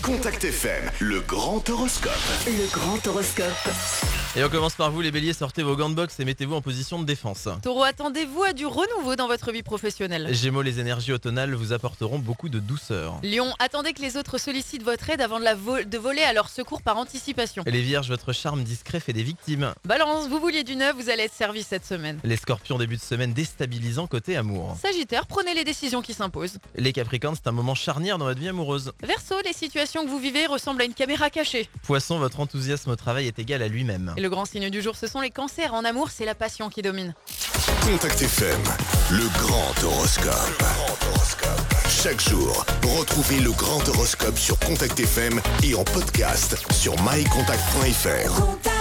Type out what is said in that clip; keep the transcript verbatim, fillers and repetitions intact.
Contact F M, le grand horoscope. Le grand horoscope. Et on commence par vous les béliers, sortez vos gants de boxe et mettez-vous en position de défense. Taureau, attendez-vous à du renouveau dans votre vie professionnelle. Gémeaux, les énergies automnales vous apporteront beaucoup de douceur. Lion, attendez que les autres sollicitent votre aide avant de, la vo- de voler à leur secours par anticipation. Les vierges, votre charme discret fait des victimes. Balance, vous vouliez du neuf, vous allez être servi cette semaine. Les scorpions, début de semaine déstabilisant côté amour. Sagittaire, prenez les décisions qui s'imposent. Les capricornes, c'est un moment charnière dans votre vie amoureuse. Verseau, les situations que vous vivez ressemblent à une caméra cachée. Poisson, votre enthousiasme au travail est égal à lui-même. Et le grand signe du jour, ce sont les cancers. En amour, c'est la passion qui domine. Contact F M, le grand horoscope. Chaque jour, retrouvez le grand horoscope sur Contact F M et en podcast sur my contact point f r.